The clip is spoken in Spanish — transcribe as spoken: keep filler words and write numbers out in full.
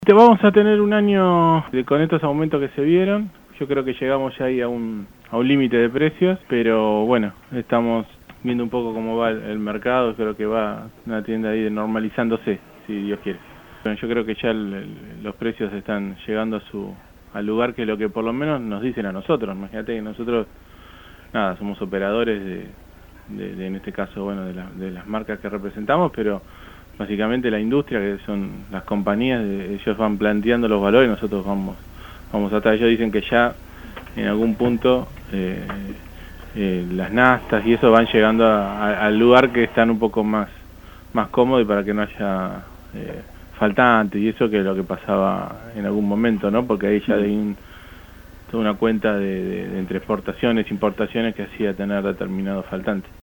Te vamos a tener un año de, con estos aumentos que se vieron. Yo creo que llegamos ya ahí a un, a un límite de precios, pero bueno, estamos viendo un poco cómo va el, el mercado. Creo que va una tienda ahí de normalizándose, si Dios quiere. Bueno, yo creo que ya el, el, los precios están llegando a su al lugar que lo que por lo menos nos dicen a nosotros. Imagínate que nosotros, nada, somos operadores de, de, de en este caso, bueno, de, la, de las marcas que representamos, pero básicamente la industria, que son las compañías, ellos van planteando los valores y nosotros vamos vamos atrás. Ellos dicen que ya en algún punto eh, eh, las naftas y eso van llegando a, a, al lugar que están un poco más más cómodo y para que no haya eh, faltantes y eso, que es lo que pasaba en algún momento, ¿no? Porque ahí ya hay un, toda una cuenta de, de, de entre exportaciones e importaciones que hacía tener determinados faltantes.